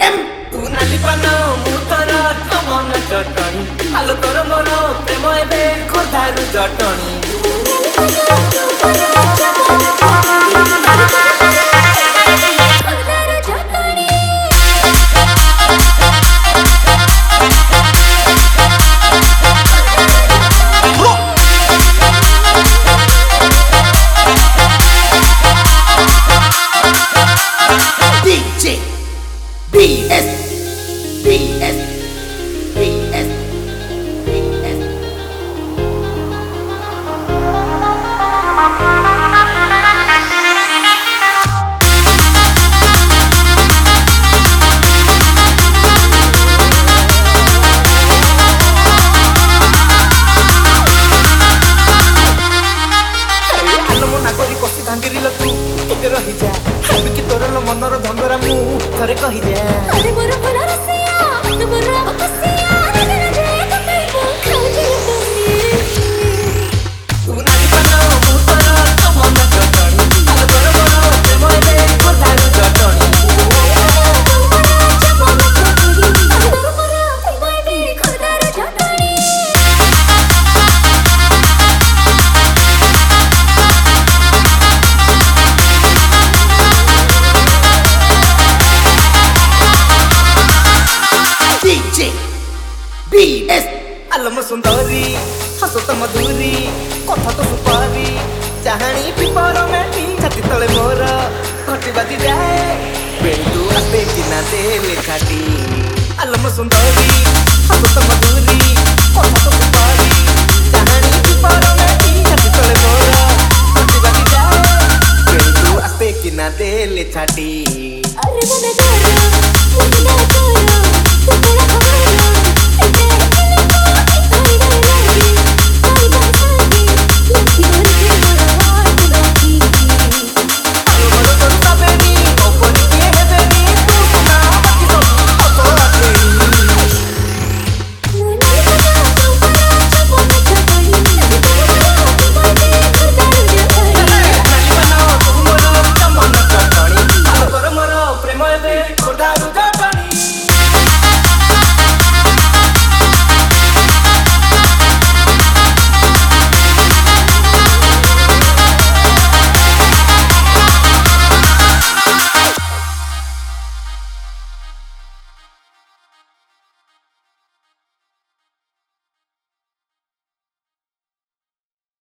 BM तू नाली पानो मुतरा तमन चटणी आलो तोर मोर प्रेम एबे खोधारु Jatni BS BS BS BS आलो मना करी कसी भांगिरिल तू केते रही जा कि तोर मनर धंगरा मु थरे कहि दे अरे मोर भला रसिया मोर बकसिया रे रे कतै को खाउजी तू नाली पानो मुतरा तमन चटणी आलो तोर मोर प्रेम एबे खोधारु जटणी BS आलम सुंदरी हसत मधुरी कथा तो सुपारी चाहणी पिपर मेटी छाती तले मोर घटी बाजी जाए बेंदू आते चिना दे लेखाटी आलम सुंदरी हसत मधुरी कथा तो सुपारी चाहणी पिपर मेटी छाती तले मोर घटी बाजी जाए बेंदू आते चिना दे लेखाटी